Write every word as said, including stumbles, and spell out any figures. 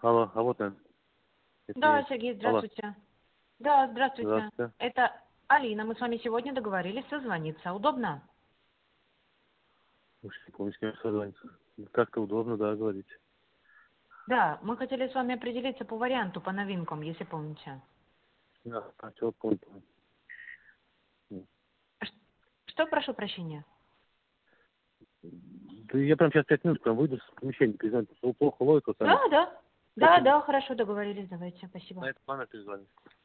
Алло, а вот он. Это Да, я. Сергей, Алло. здравствуйте. Да, здравствуйте. Здравствуйте. Это Алина. Мы с вами сегодня договорились созвониться. Удобно? Уж не помню, с кем созвониться. Как-то удобно, да, говорить. Да, мы хотели с вами определиться по варианту, по новинкам, если помните. Да, а что помню. Ш- Что, прошу прощения? Да я прям сейчас пять минут прям выйду с помещения, признать, что плохо ловит, вот там. Да, да. Пять Да, минут. да, хорошо, договорились. Давайте, спасибо. На этот номер перезвонить.